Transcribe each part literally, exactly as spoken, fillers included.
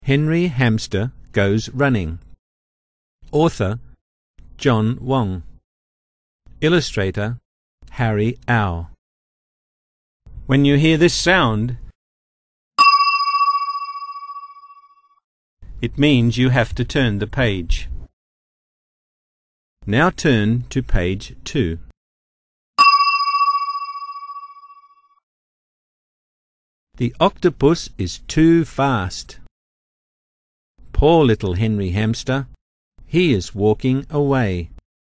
Henry Hamster Goes Running. Author John Wong. Illustrator Harry Au. When you hear this sound, it means you have to turn the page. Now turn to page two. The octopus is too fast. Poor little Henry Hamster. He is walking away.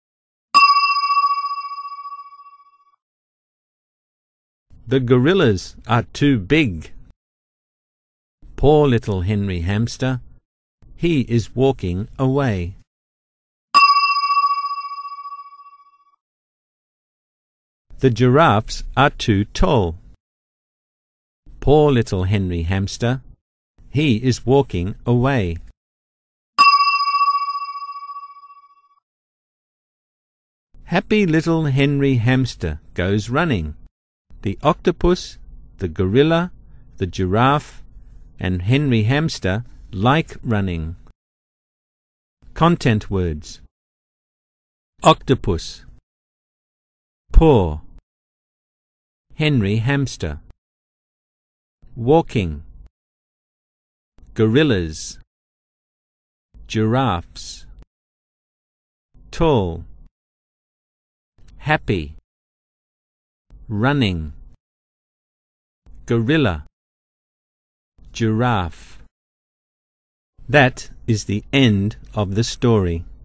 The gorillas are too big. Poor little Henry Hamster. He is walking away. The giraffes are too tall. Poor little Henry Hamster. He is walking away. Happy little Henry Hamster goes running. The octopus, the gorilla, the giraffe, and Henry Hamster like running. Content words: octopus, poor, Henry Hamster, walking, gorillas, giraffes, tall, happy, running, gorilla, giraffe. That is the end of the story.